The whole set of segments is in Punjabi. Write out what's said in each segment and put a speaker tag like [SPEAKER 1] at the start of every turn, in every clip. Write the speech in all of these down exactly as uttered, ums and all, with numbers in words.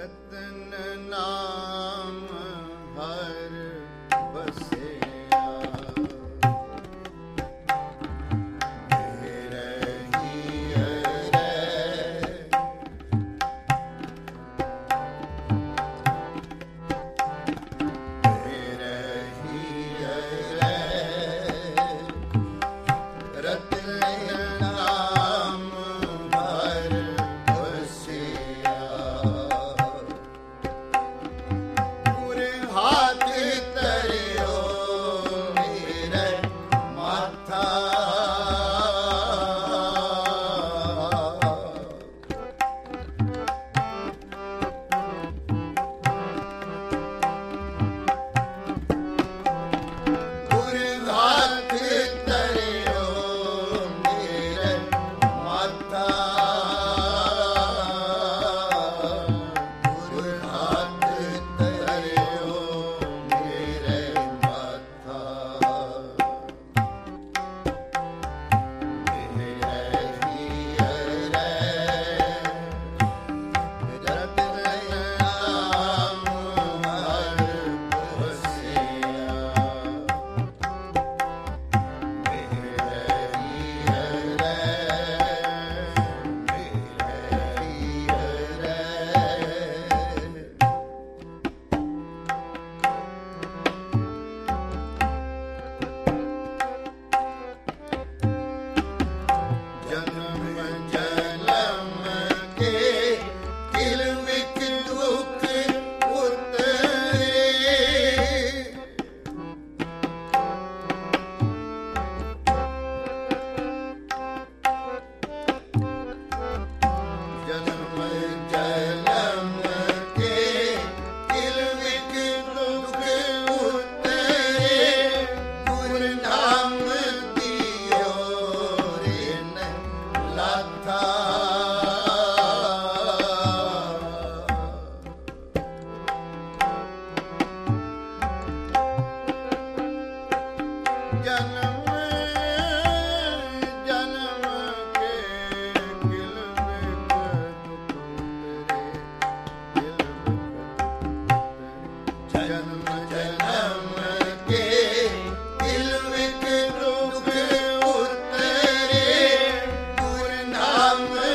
[SPEAKER 1] ਰਤਨ ਨਾਮ ਹਰ ਵਸਿਆ, ਮੇਰੇ ਹੀਰੇ ਮੇਰੇ ਹੀਰੇ ਰਤਨ ਨਾਮ ਹਰ ਵਸਿਆ, ਪੂਰੇ ਹੱਥ ਧਰਿਓ ਮੇਰੇ ਮਾਥਾ, ਪੂਰੇ ਹੱਥ ਧਰਿਓ ਮੇਰੇ ਮਾਥਾ, ਪੂਰੇ ਹੱਥ ਧਰਿਓ ਮੇਰੇ ਮਾਥਾ, ਮੇਰੇ ਹੀਰੇ ਰਤਨ ਨਾਮ ਹਰ ਵਸਿਆ, ਮੇਰੇ ਹੀਰੇ ਮੇਰੇ ਹੀਰੇ ਜਨਮ ਜਨਮ ਕੇ ਦਿਲ ਵਿੱਚ ਦੁੱਖ ਉਤਰੇ, ਜਨਮ ਜਨਮ ਕੇ ਦਿਲ ਵਿੱਚ ਦੁੱਖ ਉਤਰੇ, ਗੁਰ ਨਾਮ ਦਿਓ ਰਿਨ ਲਾਥਾ, ਜਨਮ ਜਨਮ ਕੇ ਦਿਲ ਵਿੱਚ ਦੁੱਖ ਉਤਰੇ, ਜਨਮ ਜਨਮ ਕੇ ਦਿਲ ਵਿੱਚ ਦੁੱਖ ਉਤਰੇ, ਗੁਰ ਨਾਮ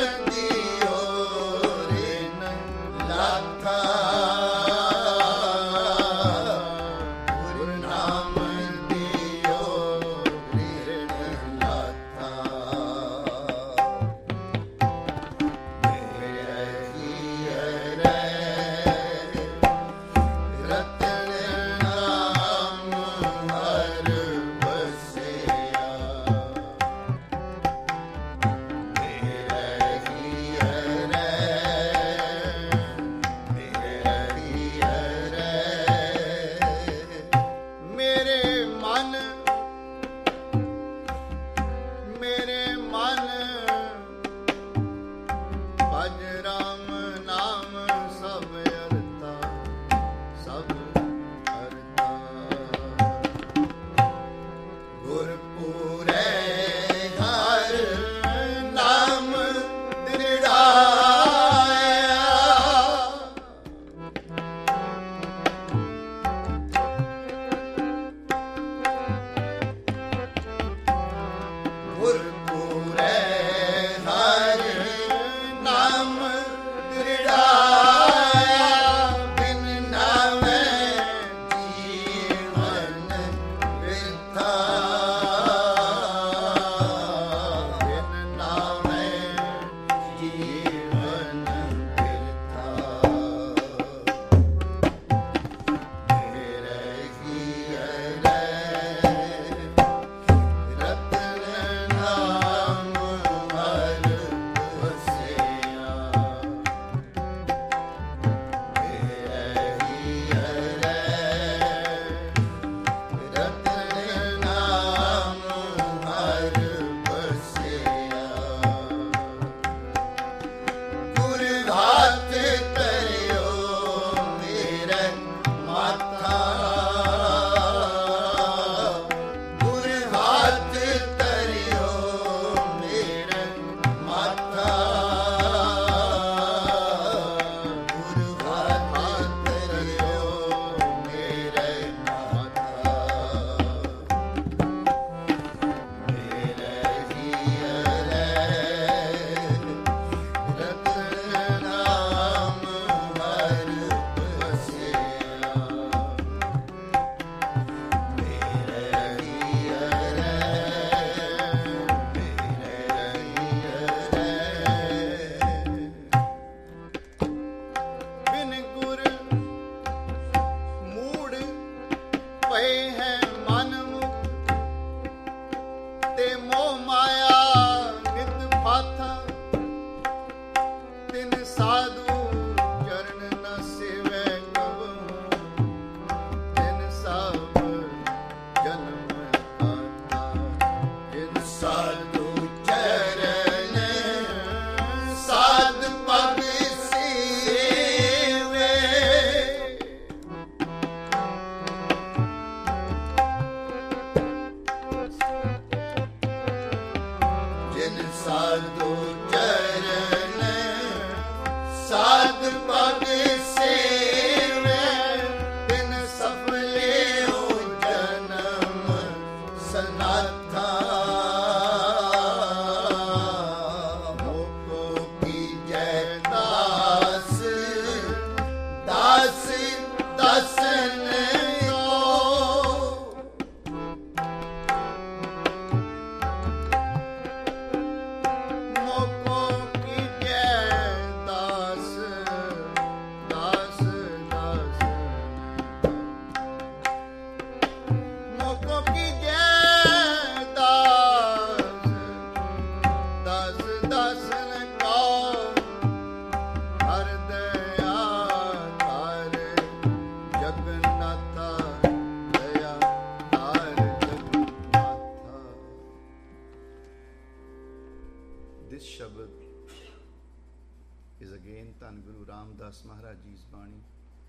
[SPEAKER 2] is again Dhan Guru Ramdas Maharaj Ji's Bani.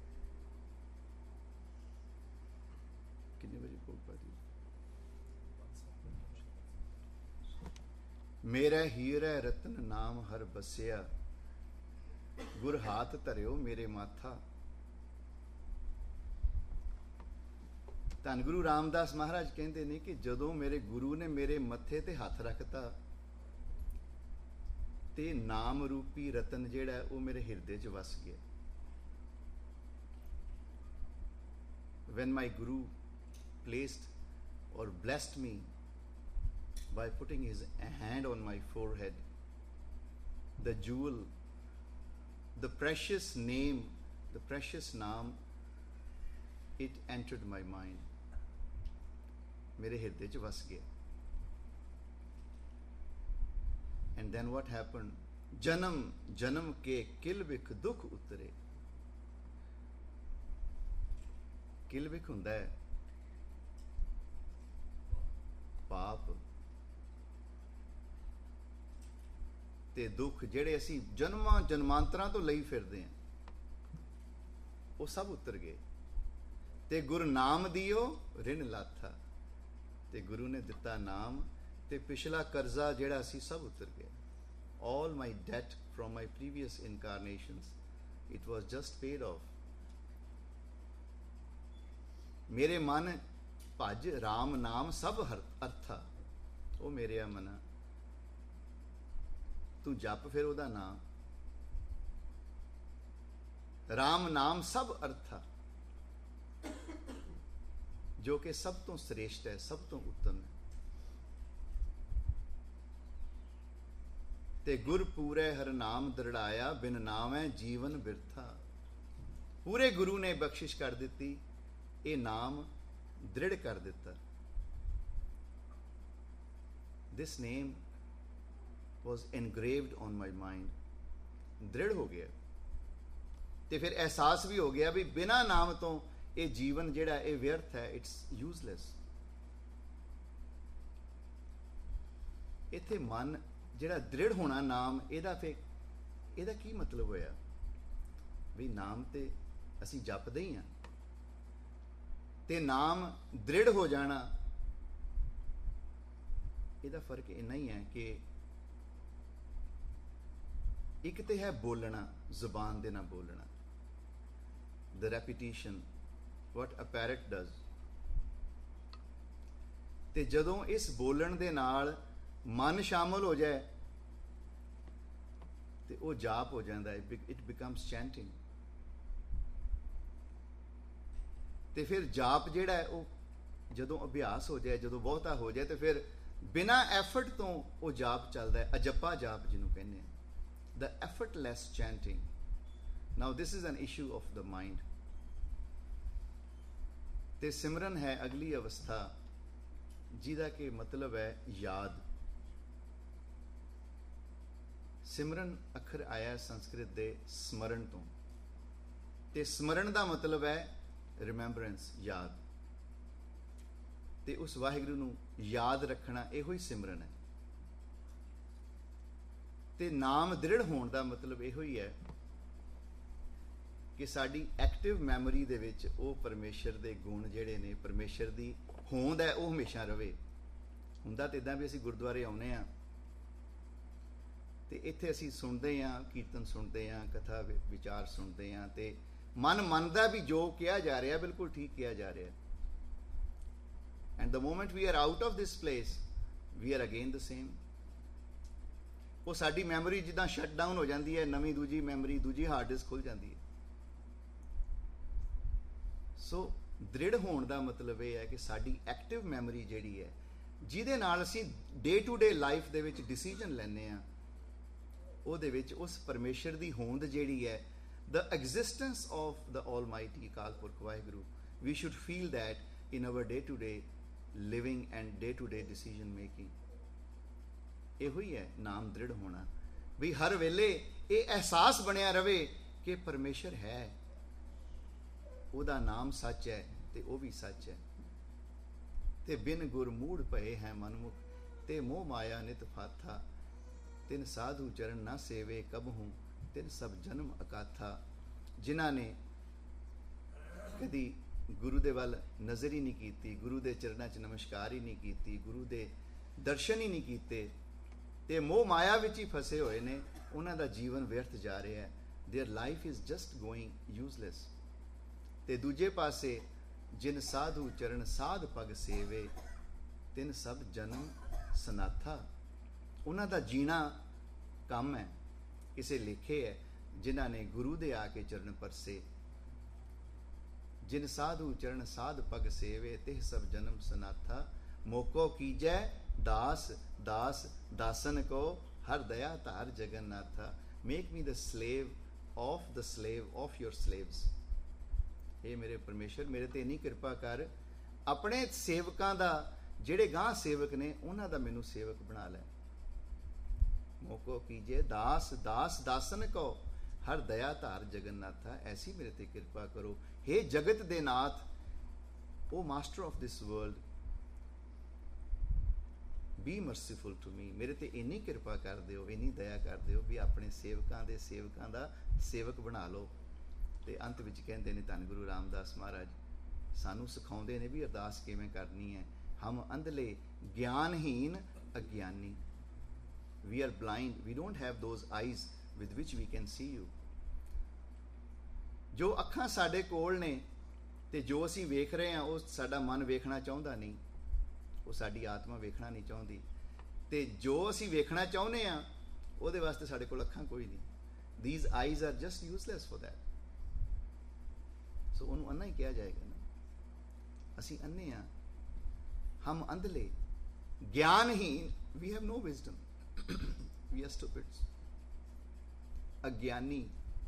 [SPEAKER 2] कितने बजे भोग पाती? मेरा हीरा रतन नाम हर बसिया, गुर हाथ धरियो मेरे माथा। ਧੰਨ ਗੁਰੂ ਰਾਮਦਾਸ ਮਹਾਰਾਜ ਕਹਿੰਦੇ ਨੇ ਕਿ ਜਦੋਂ ਮੇਰੇ ਗੁਰੂ ਨੇ ਮੇਰੇ ਮੱਥੇ ਤੇ ਹੱਥ ਰੱਖਤਾ ਤੇ ਨਾਮ ਰੂਪੀ ਰਤਨ ਜਿਹੜਾ ਉਹ ਮੇਰੇ ਹਿਰਦੇ 'ਚ ਵਸ ਗਿਆ। When my Guru placed or blessed me by putting his hand on my forehead, the jewel, the precious name, the precious naam, it entered my mind. मेरे हृदय च वस गया। And then what happened? जन्म जन्म के किल विख दुख उतरे। किल विख हुंदा है पाप ते दुख ਜਿਹੜੇ ਅਸੀਂ ਜਨਮਾਂ ਜਨਮਾਂਤਰਾਂ ਤੋਂ ਲਈ ਫਿਰਦੇ ਹਾਂ ਉਹ ਸਭ ਉਤਰ ਗਏ ਤੇ ਗੁਰ ਨਾਮ ਦਿਓ ਰਿਣ ਲਾਥਾ। ਤੇ ਗੁਰੂ ਨੇ ਦਿੱਤਾ ਨਾਮ ਤੇ ਪਿਛਲਾ ਕਰਜ਼ਾ ਜਿਹੜਾ ਸੀ ਸਭ ਉਤਰ ਗਿਆ। All my debt from my previous incarnations, it was just paid off. ਮੇਰੇ ਮਨ ਭਜ ਰਾਮ ਨਾਮ ਸਭ ਅਰਥਾ। ਉਹ ਮੇਰੇ ਮਨਾ ਤੂੰ ਜਪ ਫਿਰ ਉਹਦਾ ਨਾਮ। ਰਾਮ ਨਾਮ ਸਭ ਅਰਥਾ, ਜੋ ਕਿ ਸਭ ਤੋਂ ਸ੍ਰੇਸ਼ਟ ਹੈ, ਸਭ ਤੋਂ ਉੱਤਮ ਹੈ। ਤੇ ਗੁਰ ਪੂਰੇ ਹਰ ਨਾਮ ਦਰੜਾਇਆ, ਬਿਨ ਨਾਮ ਹੈ ਜੀਵਨ ਬਿਰਥਾ। ਪੂਰੇ ਗੁਰੂ ਨੇ ਬਖਸ਼ਿਸ਼ ਕਰ ਦਿੱਤੀ, ਇਹ ਨਾਮ ਦ੍ਰਿੜ ਕਰ ਦਿੱਤਾ। This name was engraved on my mind. ਦ੍ਰਿੜ ਹੋ ਗਿਆ ਤੇ ਫਿਰ ਅਹਿਸਾਸ ਵੀ ਹੋ ਗਿਆ ਵੀ ਬਿਨਾਂ ਨਾਮ ਤੋਂ ਇਹ ਜੀਵਨ ਜਿਹੜਾ ਇਹ ਵਿਅਰਥ ਹੈ, ਇਟਸ ਯੂਜ਼ਲੈਸ। ਇੱਥੇ ਮਨ ਜਿਹੜਾ ਦ੍ਰਿੜ ਹੋਣਾ ਨਾਮ, ਇਹਦਾ ਫਿਰ ਇਹਦਾ ਕੀ ਮਤਲਬ ਹੋਇਆ ਵੀ ਨਾਮ ਤੇ ਅਸੀਂ ਜਪਦੇ ਹੀ ਹਾਂ ਤੇ ਨਾਮ ਦ੍ਰਿੜ ਹੋ ਜਾਣਾ, ਇਹਦਾ ਫਰਕ ਇੰਨਾ ਹੀ ਹੈ ਕਿ ਇੱਕ ਤੇ ਹੈ ਬੋਲਣਾ, ਜ਼ੁਬਾਨ ਦੇ ਨਾਲ ਬੋਲਣਾ, the repetition, what a parrot does। ਤੇ ਜਦੋਂ ਇਸ ਬੋਲਣ ਦੇ ਨਾਲ ਮਨ ਸ਼ਾਮਲ ਹੋ ਜਾਏ ਤੇ ਉਹ ਜਾਪ ਹੋ ਜਾਂਦਾ ਹੈ, it becomes chanting। ਤੇ ਫਿਰ ਜਾਪ ਜਿਹੜਾ ਹੈ ਉਹ ਜਦੋਂ ਅਭਿਆਸ ਹੋ ਜਾਏ, ਜਦੋਂ ਬਹੁਤਾ ਹੋ ਜਾਏ ਤੇ ਫਿਰ ਬਿਨਾਂ ਐਫਰਟ ਤੋਂ ਉਹ ਜਾਪ ਚੱਲਦਾ ਹੈ, ਅਜੱਪਾ ਜਾਪ ਜਿਹਨੂੰ ਕਹਿੰਦੇ ਆ, the effortless chanting। now this is an issue of the mind। ਤੇ ਸਿਮਰਨ ਹੈ ਅਗਲੀ ਅਵਸਥਾ ਜਿਹਦਾ ਕਿ ਮਤਲਬ ਹੈ ਯਾਦ। ਸਿਮਰਨ ਅੱਖਰ ਆਇਆ ਸੰਸਕ੍ਰਿਤ ਦੇ ਸਮਰਨ ਤੋਂ ਤੇ ਸਮਰਨ ਦਾ ਮਤਲਬ ਹੈ ਰਿਮੈਂਬਰੈਂਸ, ਯਾਦ। ਤੇ ਉਸ ਵਾਹਿਗੁਰੂ ਨੂੰ ਯਾਦ ਰੱਖਣਾ ਇਹੋ ਹੀ ਸਿਮਰਨ ਹੈ। ਤੇ ਨਾਮ ਦ੍ਰਿੜ ਹੋਣ ਦਾ ਮਤਲਬ ਇਹੋ ਹੀ ਹੈ ਕਿ ਸਾਡੀ ਐਕਟਿਵ ਮੈਮੋਰੀ ਦੇ ਵਿੱਚ ਉਹ ਪਰਮੇਸ਼ਰ ਦੇ ਗੁਣ ਜਿਹੜੇ ਨੇ, ਪਰਮੇਸ਼ਰ ਦੀ ਹੋਂਦ ਹੈ, ਉਹ ਹਮੇਸ਼ਾ ਰਵੇ। ਹੁੰਦਾ ਤਾਂ ਇੱਦਾਂ ਵੀ ਅਸੀਂ ਗੁਰਦੁਆਰੇ ਆਉਂਦੇ ਹਾਂ ਤੇ ਇੱਥੇ ਅਸੀਂ ਸੁਣਦੇ ਹਾਂ, ਕੀਰਤਨ ਸੁਣਦੇ ਹਾਂ, ਕਥਾ ਵਿਚਾਰ ਸੁਣਦੇ ਹਾਂ ਤੇ ਮਨ ਮੰਨਦਾ ਵੀ ਜੋ ਕਿਹਾ ਜਾ ਰਿਹਾ ਬਿਲਕੁਲ ਠੀਕ ਕਿਹਾ ਜਾ ਰਿਹਾ। And the moment we are out of this place we are again the same. ਉਹ ਸਾਡੀ ਮੈਮੋਰੀ ਜਿੱਦਾਂ ਸ਼ਟ ਡਾਊਨ ਹੋ ਜਾਂਦੀ ਹੈ, ਨਵੀਂ ਦੂਜੀ ਮੈਮੋਰੀ, ਦੂਜੀ ਹਾਰਡ ਡਿਸਕ ਖੁੱਲ ਜਾਂਦੀ ਹੈ। ਸੋ ਦ੍ਰਿੜ ਹੋਣ ਦਾ ਮਤਲਬ ਇਹ ਹੈ ਕਿ ਸਾਡੀ ਐਕਟਿਵ ਮੈਮੋਰੀ ਜਿਹੜੀ ਹੈ, ਜਿਹਦੇ ਨਾਲ ਅਸੀਂ ਡੇ ਟੂ ਡੇ ਲਾਈਫ ਦੇ ਵਿੱਚ ਡਿਸੀਜਨ ਲੈਂਦੇ ਹਾਂ, ਉਹਦੇ ਵਿੱਚ ਉਸ ਪਰਮੇਸ਼ਰ ਦੀ ਹੋਂਦ ਜਿਹੜੀ ਹੈ, the existence of the Almighty Akal Purakh Waheguru, we should feel that in our day to day living and day to day decision making। ਇਹੋ ਹੀ ਹੈ ਨਾਮ ਦ੍ਰਿੜ ਹੋਣਾ, ਵੀ ਹਰ ਵੇਲੇ ਇਹ ਅਹਿਸਾਸ ਬਣਿਆ ਰਵੇ ਕਿ ਪਰਮੇਸ਼ਰ ਹੈ, ਉਹਦਾ ਨਾਮ ਸੱਚ ਹੈ ਤੇ ਉਹ ਵੀ ਸੱਚ ਹੈ। ਤੇ ਬਿਨ ਗੁਰ ਮੂੜ ਭਏ ਹੈ ਮਨਮੁਖ, ਤੇ ਮੋਹ ਮਾਇਆ ਨਿਤ ਫਾਥਾ, ਤਿਨ ਸਾਧੂ ਚਰਨ ਨਾ ਸੇਵੇ ਕਬਹੂ, ਤਿੰਨ ਸਭ ਜਨਮ ਅਕਾਥਾ, ਜਿਨ੍ਹਾਂ ਨੇ ਕਦੀ ਗੁਰੂ ਦੇ ਵੱਲ ਨਜ਼ਰ ਹੀ ਨਹੀਂ ਕੀਤੀ, ਗੁਰੂ ਦੇ ਚਰਨਾਂ 'ਚ ਨਮਸਕਾਰ ਹੀ ਨਹੀਂ ਕੀਤੀ, ਗੁਰੂ ਦੇ ਦਰਸ਼ਨ ਹੀ ਨਹੀਂ ਕੀਤੇ, ਤੇ ਮੋਹ ਮਾਇਆ ਵਿੱਚ ਹੀ ਫਸੇ ਹੋਏ ਨੇ, ਉਹਨਾਂ ਦਾ ਜੀਵਨ ਵਿਅਰਥ ਜਾ ਰਿਹਾ ਹੈ। Their life is just going useless. ਤੇ ਦੂਜੇ ਪਾਸੇ ਜਿਨ ਸਾਧੂ ਚਰਨ ਸਾਧ ਪਗ ਸੇਵੇ, ਤਿੰਨ ਸਭ ਜਨਮ ਸਨਾਥਾ, ਉਹਨਾਂ ਦਾ ਜੀਣਾ ਕੰਮ ਹੈ, ਕਿਸੇ ਲੇਖੇ ਹੈ, ਜਿਨ੍ਹਾਂ ਨੇ ਗੁਰੂ ਦੇ ਆ ਕੇ ਚਰਨ ਪਰਸੇ। ਜਿਨ ਸਾਧੂ ਚਰਨ ਸਾਧ ਪਗ ਸੇਵੇ, ਤਿਹ ਸਭ ਜਨਮ ਸਨਾਥਾ, ਮੋਕੋ ਕੀਜੈ ਦਾਸ ਦਾਸ ਦਾਸਨ ਕੋ, ਹਰ ਦਇਆ ਧਾਰ Jagannatha. Make me the slave of the slave of your slaves. ਇਹ ਮੇਰੇ ਪਰਮੇਸ਼ਰ, ਮੇਰੇ ਤੇ ਇੰਨੀ ਕਿਰਪਾ ਕਰ, ਆਪਣੇ ਸੇਵਕਾਂ ਦਾ, ਜਿਹੜੇ ਗਾਂ ਸੇਵਕ ਨੇ, ਉਹਨਾਂ ਦਾ ਮੈਨੂੰ ਸੇਵਕ ਬਣਾ ਲੈ। ਮੋਕੋ ਕੀਜੇ ਦਾਸ ਦਾਸ ਦਾਸਨ ਕੋ, ਹਰ ਦਇਆ ਧਾਰ ਜਗਨਨਾਥਾ। ਐਸੀ ਮੇਰੇ ਤੇ ਕਿਰਪਾ ਕਰੋ, हे ਜਗਤ ਦੇ ਨਾਥ, O master of this world, be merciful to me. ਮੇਰੇ ਤੇ ਇੰਨੀ ਕਿਰਪਾ ਕਰ ਦਿਓ, ਇੰਨੀ ਦਇਆ ਕਰ ਦਿਓ ਵੀ ਆਪਣੇ ਸੇਵਕਾਂ ਦੇ ਸੇਵਕਾਂ ਦਾ ਸੇਵਕ ਬਣਾ ਲਓ। ਤੇ ਅੰਤ ਵਿੱਚ ਕਹਿੰਦੇ ਨੇ ਧੰਨ ਗੁਰੂ ਰਾਮਦਾਸ ਮਹਾਰਾਜ ਸਾਨੂੰ ਸਿਖਾਉਂਦੇ ਨੇ ਵੀ ਅਰਦਾਸ ਕਿਵੇਂ ਕਰਨੀ ਹੈ। ਹਮ ਅੰਧਲੇ ਗਿਆਨਹੀਨ ਅਗਿਆਨੀ, we are blind, we don't have those eyes with which we can see you। ਜੋ ਅੱਖਾਂ ਸਾਡੇ ਕੋਲ ਨੇ ਤੇ ਜੋ ਅਸੀਂ ਵੇਖ ਰਹੇ ਹਾਂ, ਉਹ ਸਾਡਾ ਮਨ ਵੇਖਣਾ ਚਾਹੁੰਦਾ ਨਹੀਂ, ਉਹ ਸਾਡੀ ਆਤਮਾ ਵੇਖਣਾ ਨਹੀਂ ਚਾਹੁੰਦੀ। ਤੇ ਜੋ ਅਸੀਂ ਵੇਖਣਾ ਚਾਹੁੰਦੇ ਹਾਂ, ਉਹਦੇ ਵਾਸਤੇ ਸਾਡੇ ਕੋਲ ਅੱਖਾਂ ਕੋਈ ਨਹੀਂ। these eyes are just useless for that। ਸੋ ਉਹਨੂੰ ਅੰਨਾ ਹੀ ਕਿਹਾ ਜਾਏਗਾ ਨਾ, ਅਸੀਂ ਅੰਨੇ ਹਾਂ, ਹਮ ਅੰਧਲੇ ਗਿਆਨਹੀਨ, we have no wisdom, we are stupids। ਅਗਿਆਨੀ,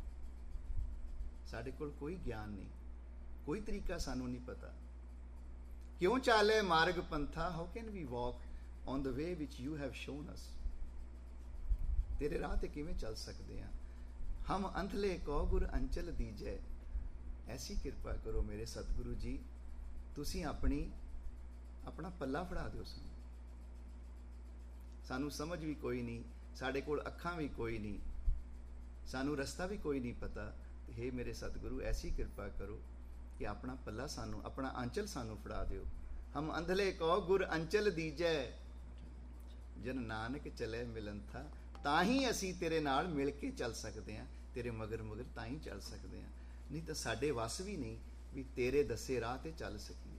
[SPEAKER 2] ਸਾਡੇ ਕੋਲ ਕੋਈ ਗਿਆਨ ਨਹੀਂ, ਕੋਈ ਤਰੀਕਾ ਸਾਨੂੰ ਨਹੀਂ ਪਤਾ। ਕਿਉਂ ਚਾਲੇ ਮਾਰਗ ਪੰਥਾ, how can we walk on the way which you have shown us. ਤੇਰੇ ਰਾਹ ਤੇ ਕਿਵੇਂ ਚੱਲ ਸਕਦੇ ਹਾਂ। ਹਮ ਅੰਧਲੇ ਕੋ ਗੁਰ ਅੰਚਲ ਦੀਜੈ। ਐਸੀ ਕਿਰਪਾ ਕਰੋ ਮੇਰੇ ਸਤਿਗੁਰੂ ਜੀ, ਤੁਸੀਂ ਆਪਣੀ ਆਪਣਾ ਪੱਲਾ ਫੜਾ ਦਿਓ ਸਾਨੂੰ। ਸਾਨੂੰ ਸਮਝ ਵੀ ਕੋਈ ਨਹੀਂ, ਸਾਡੇ ਕੋਲ ਅੱਖਾਂ ਵੀ ਕੋਈ ਨਹੀਂ, ਸਾਨੂੰ ਰਸਤਾ ਵੀ ਕੋਈ ਨਹੀਂ ਪਤਾ। ਹੇ ਮੇਰੇ ਸਤਿਗੁਰੂ, ਐਸੀ ਕਿਰਪਾ ਕਰੋ ਕਿ ਆਪਣਾ ਪੱਲਾ ਸਾਨੂੰ, ਆਪਣਾ ਅੰਚਲ ਸਾਨੂੰ ਫੜਾ ਦਿਓ। ਹਮ ਅੰਧਲੇ ਕੋ ਗੁਰ ਅੰਚਲ ਦੀਜੈ, ਜਨ ਨਾਨਕ ਚਲੇ ਮਿਲਨ ਥਾ। ਤਾਂ ਹੀ ਅਸੀਂ ਤੇਰੇ ਨਾਲ ਮਿਲ ਕੇ ਚੱਲ ਸਕਦੇ ਹਾਂ, ਤੇਰੇ ਮਗਰ ਮਗਰ ਤਾਂ ਹੀ ਚੱਲ ਸਕਦੇ ਹਾਂ, ਨਹੀਂ ਤਾਂ ਸਾਡੇ ਵੱਸ ਵੀ ਨਹੀਂ ਵੀ ਤੇਰੇ ਦੱਸੇ ਰਾਹ ਤੇ ਚੱਲ ਸਕੀਏ।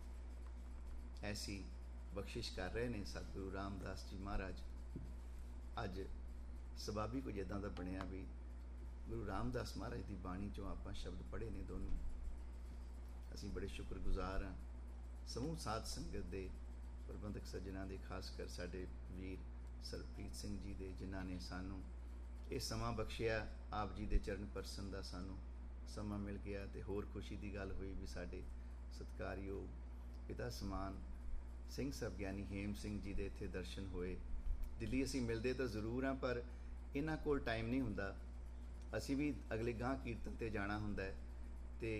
[SPEAKER 2] ਐਸੀ ਬਖਸ਼ਿਸ਼ ਕਰ ਰਹੇ ਨੇ ਸਤਿਗੁਰੂ ਰਾਮਦਾਸ ਜੀ ਮਹਾਰਾਜ। ਅੱਜ ਸਬਾਬੀ ਕੁਝ ਇੱਦਾਂ ਦਾ ਬਣਿਆ ਵੀ ਗੁਰੂ ਰਾਮਦਾਸ ਮਹਾਰਾਜ ਦੀ ਬਾਣੀ 'ਚੋਂ ਆਪਾਂ ਸ਼ਬਦ ਪੜ੍ਹੇ ਨੇ ਦੋਨੋਂ। ਅਸੀਂ ਬੜੇ ਸ਼ੁਕਰਗੁਜ਼ਾਰ ਹਾਂ ਸਮੂਹ ਸਾਧ ਸੰਗਤ ਦੇ, ਪ੍ਰਬੰਧਕ ਸੱਜਣਾ ਦੇ, ਖਾਸ ਕਰ ਸਾਡੇ ਵੀਰ ਸਰਪ੍ਰੀਤ ਸਿੰਘ ਜੀ ਦੇ, ਜਿਨ੍ਹਾਂ ਨੇ ਸਾਨੂੰ ਇਹ ਸਮਾਂ ਬਖਸ਼ਿਆ। ਆਪ ਜੀ ਦੇ ਚਰਨ ਪਰਸਨ ਦਾ ਸਾਨੂੰ ਸਮਾਂ ਮਿਲ ਗਿਆ। ਤੇ ਹੋਰ ਖੁਸ਼ੀ ਦੀ ਗੱਲ ਹੋਈ ਵੀ ਸਾਡੇ ਸਤਿਕਾਰਯੋਗ ਪਿਤਾ ਸਮਾਨ ਸਿੰਘ ਸਾਹਿਬ ਗਿਆਨੀ ਹੇਮ ਸਿੰਘ ਜੀ ਦੇ ਇੱਥੇ ਦਰਸ਼ਨ ਹੋਏ। ਦਿੱਲੀ ਅਸੀਂ ਮਿਲਦੇ ਤਾਂ ਜ਼ਰੂਰ ਹਾਂ, ਪਰ ਇਹਨਾਂ ਕੋਲ ਟਾਈਮ ਨਹੀਂ ਹੁੰਦਾ। ਅਸੀਂ ਵੀ ਅਗਲੇ ਗਾਂ ਕੀਰਤਨ 'ਤੇ ਜਾਣਾ ਹੁੰਦਾ ਹੈ, ਤੇ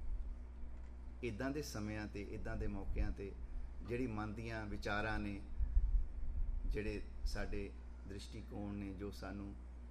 [SPEAKER 2] ਇੱਦਾਂ ਦੇ ਸਮਿਆਂ 'ਤੇ, ਇੱਦਾਂ ਦੇ ਮੌਕਿਆਂ 'ਤੇ ਜਿਹੜੀ ਮਨ ਦੀਆਂ ਵਿਚਾਰਾਂ ਨੇ, ਜਿਹੜੇ ਸਾਡੇ ਦ੍ਰਿਸ਼ਟੀਕੋਣ ਨੇ, ਜੋ ਸਾਨੂੰ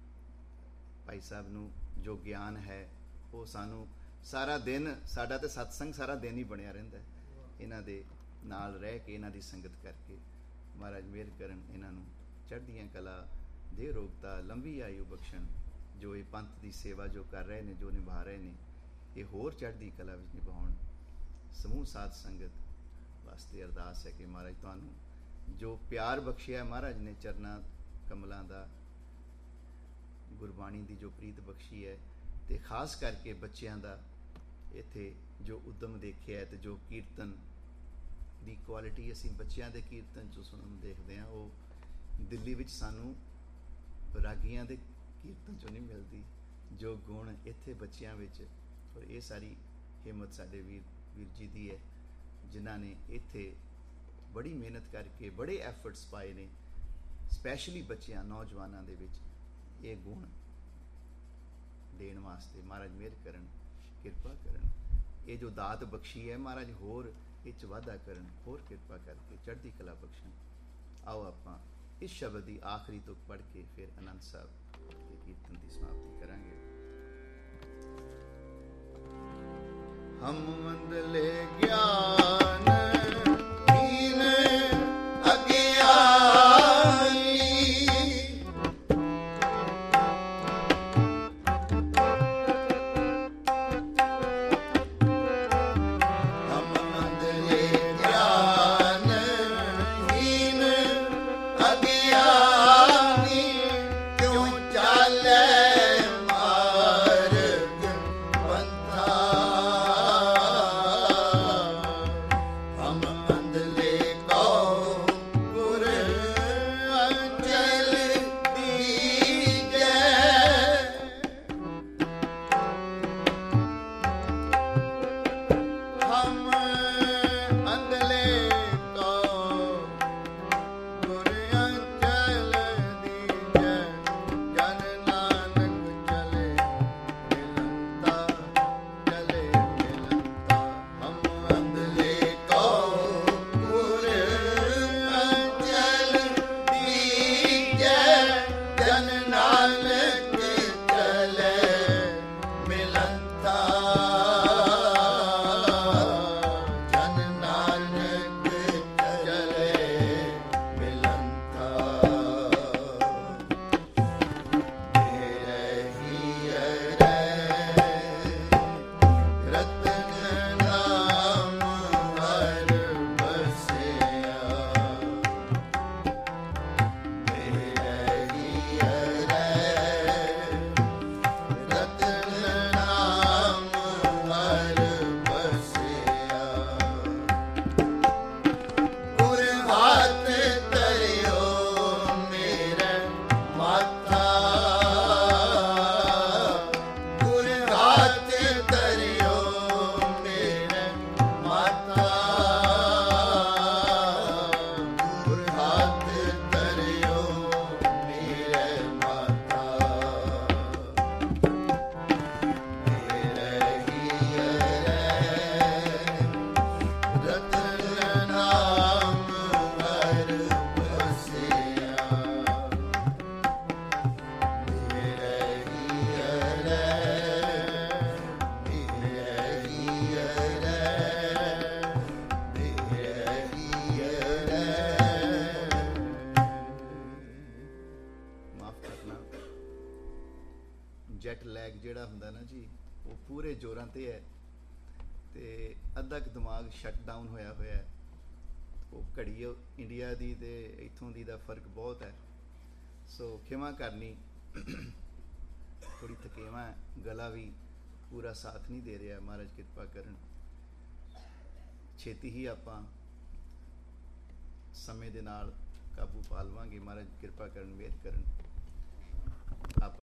[SPEAKER 2] ਭਾਈ ਸਾਹਿਬ ਨੂੰ ਜੋ ਗਿਆਨ ਹੈ, ਉਹ ਸਾਨੂੰ ਸਾਰਾ ਦਿਨ, ਸਾਡਾ ਤਾਂ ਸਤਸੰਗ ਸਾਰਾ ਦਿਨ ਹੀ ਬਣਿਆ ਰਹਿੰਦਾ ਇਹਨਾਂ ਦੇ ਨਾਲ ਰਹਿ ਕੇ, ਇਹਨਾਂ ਦੀ ਸੰਗਤ ਕਰਕੇ। ਮਹਾਰਾਜ ਮਿਹਰ ਕਰਨ, ਇਹਨਾਂ ਨੂੰ ਚੜ੍ਹਦੀਆਂ ਕਲਾ ਦੇ, ਰੋਗਤਾ, ਲੰਬੀ ਆਯੂ ਬਖਸ਼ਣ। ਜੋ ਇਹ ਪੰਥ ਦੀ ਸੇਵਾ ਜੋ ਕਰ ਰਹੇ ਨੇ, ਜੋ ਨਿਭਾ ਰਹੇ ਨੇ, ਇਹ ਹੋਰ ਚੜ੍ਹਦੀ ਕਲਾ ਵਿੱਚ ਨਿਭਾਉਣ। ਸਮੂਹ ਸਾਧ ਸੰਗਤ ਵਾਸਤੇ ਅਰਦਾਸ ਹੈ ਕਿ ਮਹਾਰਾਜ ਤੁਹਾਨੂੰ ਜੋ ਪਿਆਰ ਬਖਸ਼ਿਆ ਮਹਾਰਾਜ ਨੇ, ਚਰਨਾਂ ਕਮਲਾਂ ਦਾ, ਗੁਰਬਾਣੀ ਦੀ ਜੋ ਪ੍ਰੀਤ ਬਖਸ਼ੀ ਹੈ, ਤੇ ਖਾਸ ਕਰਕੇ ਬੱਚਿਆਂ ਦਾ ਇੱਥੇ ਜੋ ਉਦਮ ਦੇਖਿਆ, ਤੇ ਜੋ ਕੀਰਤਨ ਦੀ ਕੁਆਲਿਟੀ ਅਸੀਂ ਬੱਚਿਆਂ ਦੇ ਕੀਰਤਨ 'ਚੋਂ ਸੁਣਨ ਦੇਖਦੇ ਹਾਂ, ਉਹ ਦਿੱਲੀ ਵਿੱਚ ਸਾਨੂੰ ਰਾਗੀਆਂ ਦੇ ਕੀਰਤਨ 'ਚੋਂ ਨਹੀਂ ਮਿਲਦੀ। ਜੋ ਗੁਣ ਇੱਥੇ ਬੱਚਿਆਂ ਵਿੱਚ, ਔਰ ਇਹ ਸਾਰੀ ਹਿੰਮਤ ਸਾਡੇ ਵੀਰ ਵੀਰ ਜੀ ਦੀ ਹੈ, ਜਿਨ੍ਹਾਂ ਨੇ ਇੱਥੇ ਬੜੀ ਮਿਹਨਤ ਕਰਕੇ ਬੜੇ ਐਫਰਟਸ ਪਾਏ ਨੇ, ਸਪੈਸ਼ਲੀ ਬੱਚਿਆਂ, ਨੌਜਵਾਨਾਂ ਦੇ ਵਿੱਚ ਇਹ ਗੁਣ ਦੇਣ ਵਾਸਤੇ। ਮਹਾਰਾਜ ਮਿਹਰ ਕਰਨ, ਕਿਰਪਾ ਕਰਨ। ਇਹ ਜੋ ਦਾਤ ਬਖਸ਼ੀ ਹੈ ਮਹਾਰਾਜ, ਹੋਰ ਇਹ 'ਚ ਵਾਧਾ ਕਰਨ, ਹੋਰ ਕਿਰਪਾ ਕਰਕੇ ਚੜ੍ਹਦੀ ਕਲਾ ਬਖਸ਼ਣ। ਆਓ ਆਪਾਂ ਇਸ ਸ਼ਬਦ ਦੀ ਆਖਰੀ ਤੁਕ ਪੜ੍ਹ ਕੇ ਫਿਰ ਆਨੰਦ ਸਾਹਿਬ ਦੇ ਕੀਰਤਨ ਦੀ ਸਮਾਪਤੀ ਕਰ
[SPEAKER 1] ਹਮ ਮੰਦਲੇ ਗਿਆਨ ਹੀਨ ਅਗਿਆਨੀ ਹਮ ਮੰਦਲੇ ਗਿਆਨ ਹੀਨ ਅਗਿਆਨੀ ਕਿਉਂ ਚਾਲੇ ਮਾਰਗ ਪੰਥਾ ਹਮ ਮੰਦਲੇ ਕੋ ਗੁਰ ਅੰਚਲ ਦੀਜੈ ਹਮ ਅੰਦਲੇ ਕੋ ਗੁਰ ਅੰਚਲ ਦੀਜੈ ਜਨ ਨਾਨਕ ਚਲੇ ਮਿਲੰਤਾ ਚਲੇ ਮਿਲੰਤਾ ਹਮ ਅੰਦਲੇ ਕੋ ਗੁਰ ਅੰਚਲ ਦੀਜੈ ਜਨ ਨਾਨਕ ਚਲੇ ਮਿਲੰਤਾ ਜਨ ਨਾਨਕ ਚਲੇ ਮਿਲੰਤਾ ਤੇਰੇ ਹੀਰੇ ਰਤਨ ਨਾਮ ਹਰ ਬਸਿਆ ਤੇਰੇ ਹੀਰੇ ਰਤਨ ਨਾਮ ਹਰ ਬਸਿਆ ਗੁਰ ਹੱਥ ਧਰਿਓ ਮੇਰੇ ਮਾਤਾ ਗੁਰ ਹੱਥ ਧਰਿਓ ਮੇਰੇ ਮਾਤਾ ਗੁਰ ਹੱਥ ਧਰਿਓ ਮੇਰੇ ਮਾਤਾ ਤੇਰੇ ਹੀਰੇ ਰਤਨ ਨਾਮ ਹਰ ਬਸਿਆ ਮੇਰੇ ਹੀਰੇ ਮੇਰੇ ਹੀਰੇ ਮੇਰੇ ਹੀਰੇ
[SPEAKER 2] ਮਾਫ ਕਰਨਾ ਜੈਟ ਲੈਗ ਜਿਹੜਾ ਹੁੰਦਾ ਨਾ ਜੀ ਉਹ ਪੂਰੇ ਜ਼ੋਰਾਂ ਤੇ ਹੈ ਤੇ ਅੱਧਾ ਕੁ ਦਿਮਾਗ ਸ਼ਟ ਡਾਊਨ ਹੋਇਆ ਹੋਇਆ ਹੈ। ਉਹ ਘੜੀ ਉਹ ਇੰਡੀਆ ਦੀ ਤੇ ਇੱਥੋਂ ਦੀ ਦਾ ਫਰਕ ਬਹੁਤ ਹੈ, ਸੋ ਖਿਮਾ ਕਰਨੀ ਥੋੜੀ ਥਕੇਵਾਂ ਹੈ, ਗਲਾ ਵੀ ਪੂਰਾ ਸਾਥ ਨਹੀਂ ਦੇ ਰਿਹਾ। ਮਹਾਰਾਜ ਕਿਰਪਾ ਕਰਨ, ਛੇਤੀ ਹੀ ਆਪਾਂ ਸਮੇਂ ਦੇ ਨਾਲ ਕਾਬੂ ਪਾ ਲਵਾਂਗੇ। ਮਹਾਰਾਜ ਕਿਰਪਾ ਕਰਨ, ਮਿਹਰ ਕਰਨ। ਆਪਾਂ